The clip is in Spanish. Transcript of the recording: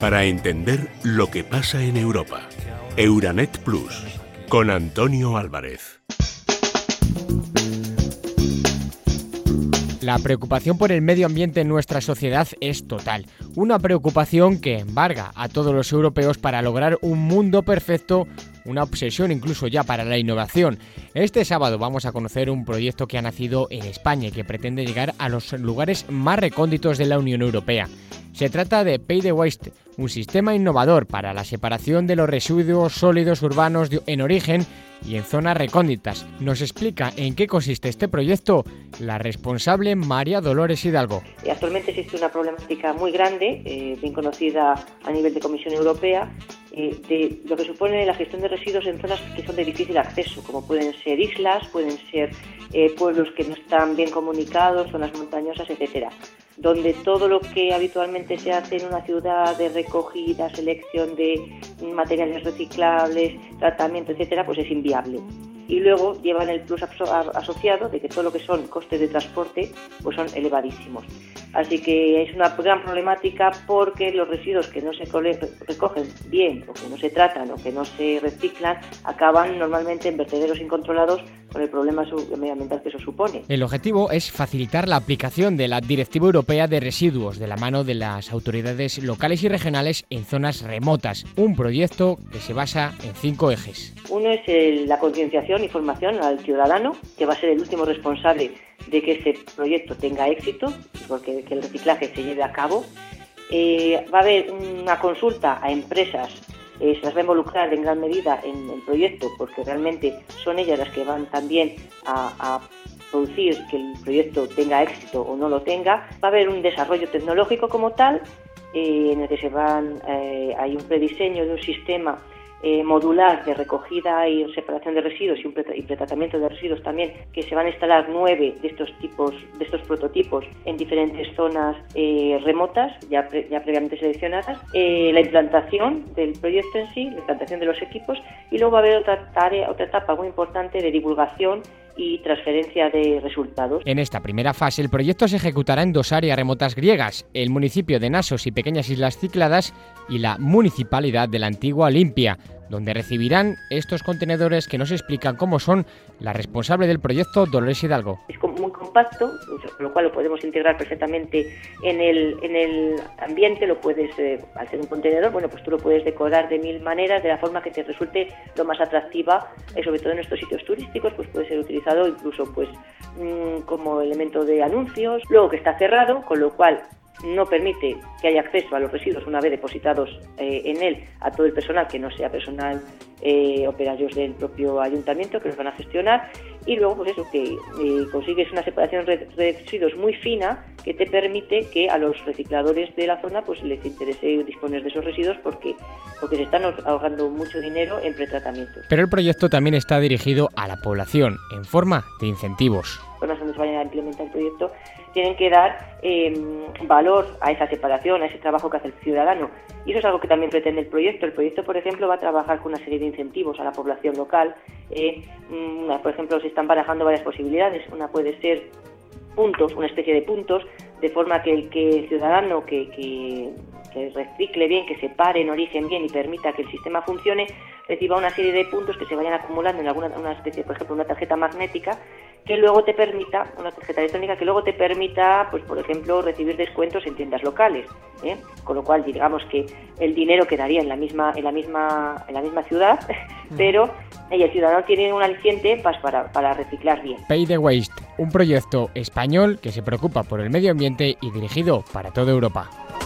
Para entender lo que pasa en Europa. Euranet Plus, con Antonio Álvarez. La preocupación por el medio ambiente en nuestra sociedad es total. Una preocupación que embarga a todos los europeos para lograr un mundo perfecto, una obsesión incluso ya para la innovación. Este sábado vamos a conocer un proyecto que ha nacido en España y que pretende llegar a los lugares más recónditos de la Unión Europea. Se trata de Pay the Waste, un sistema innovador para la separación de los residuos sólidos urbanos en origen y en zonas recónditas. Nos explica en qué consiste este proyecto la responsable María Dolores Hidalgo. Actualmente existe una problemática muy grande, bien conocida a nivel de Comisión Europea, de lo que supone la gestión de residuos en zonas que son de difícil acceso, como pueden ser islas, pueden ser pueblos que no están bien comunicados, zonas montañosas, etcétera, donde todo lo que habitualmente se hace en una ciudad de recogida, selección de materiales reciclables, tratamiento, etcétera, pues es inviable. Y luego llevan el plus asociado de que todo lo que son costes de transporte pues son elevadísimos. Así que es una gran problemática porque los residuos que no se recogen bien o que no se tratan o que no se reciclan acaban normalmente en vertederos incontrolados con el problema medioambiental que eso supone. El objetivo es facilitar la aplicación de la Directiva Europea de Residuos de la mano de las autoridades locales y regionales en zonas remotas. Un proyecto que se basa en 5 ejes. Uno es la concienciación y formación al ciudadano, que va a ser el último responsable de que este proyecto tenga éxito, porque que el reciclaje se lleve a cabo. Va a haber una consulta a empresas, se las va a involucrar en gran medida en el proyecto, porque realmente son ellas las que van también a producir que el proyecto tenga éxito o no lo tenga. Va a haber un desarrollo tecnológico como tal, en el que hay un prediseño de un sistema modular de recogida y separación de residuos y pretratamiento de residuos también, que se van a instalar 9 de estos prototipos en diferentes zonas remotas, ya previamente seleccionadas, la implantación del proyecto en sí, la implantación de los equipos, y luego va a haber otra etapa muy importante de divulgación y transferencia de resultados. En esta primera fase el proyecto se ejecutará en 2 áreas remotas griegas, el municipio de Nasos y Pequeñas Islas Cícladas y la municipalidad de la antigua Olimpia, donde recibirán estos contenedores que nos explican cómo son la responsable del proyecto, Dolores Hidalgo. Es muy compacto, con lo cual lo podemos integrar perfectamente en el ambiente, lo puedes, al ser un contenedor, bueno, pues tú lo puedes decorar de 1000 maneras, de la forma que te resulte lo más atractiva, sobre todo en estos sitios turísticos, pues puede ser utilizado incluso pues como elemento de anuncios. Luego que está cerrado, con lo cual no permite que haya acceso a los residuos una vez depositados en él a todo el personal que no sea personal operarios del propio ayuntamiento que los van a gestionar, y luego pues eso, que consigues una separación de residuos muy fina que te permite que a los recicladores de la zona pues les interese disponer de esos residuos porque se están ahorrando mucho dinero en pretratamientos. Pero el proyecto también está dirigido a la población en forma de incentivos. Zonas donde se vayan a implementar el proyecto tienen que dar valor a esa separación, a ese trabajo que hace el ciudadano. Y eso es algo que también pretende el proyecto. El proyecto, por ejemplo, va a trabajar con una serie de incentivos a la población local. Por ejemplo, se están barajando varias posibilidades. Una puede ser puntos, una especie de puntos, de forma que el ciudadano que recicle bien, que separe en origen bien y permita que el sistema funcione, reciba una serie de puntos que se vayan acumulando en una especie, por ejemplo, una tarjeta magnética que luego te permita, una tarjeta electrónica que luego te permita, pues por ejemplo, recibir descuentos en tiendas locales, con lo cual digamos que el dinero quedaría en la misma ciudad, pero el ciudadano tiene un aliciente para reciclar bien. Pay the Waste, un proyecto español que se preocupa por el medio ambiente y dirigido para toda Europa.